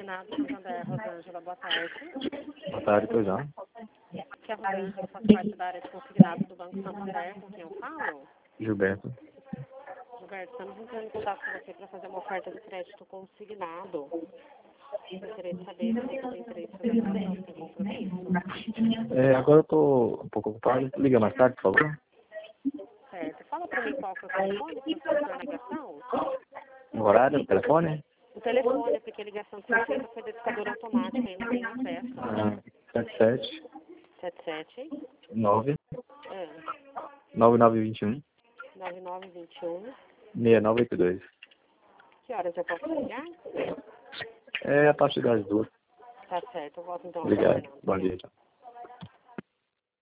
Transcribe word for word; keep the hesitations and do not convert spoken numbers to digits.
Consignado Santander, Rosângela, boa tarde. Boa tarde, pois não. Aqui é a Rosângela, faço parte da área de consignado do Banco Santander, com quem eu falo? Gilberto. Gilberto, estamos entrando em contato com você para fazer uma oferta de crédito consignado. Gostaria de saber se você tem interesse em fazer essa ação sem compromisso. É, agora eu tô um pouco ocupado. Liga mais tarde, por favor. Certo. Fala para mim qual que é o telefone para fazer a ligação. No horário, telefone? O telefone, porque a ligação de certeza foi dedicadora automática e não tem acesso. Ah, sete sete sete sete nove ah, nove nove dois um nove nove dois um. seis nove oito dois. Que horas eu posso ligar? É a partir das duas. Tá certo, eu volto então. Obrigado. Bom dia. Tchau.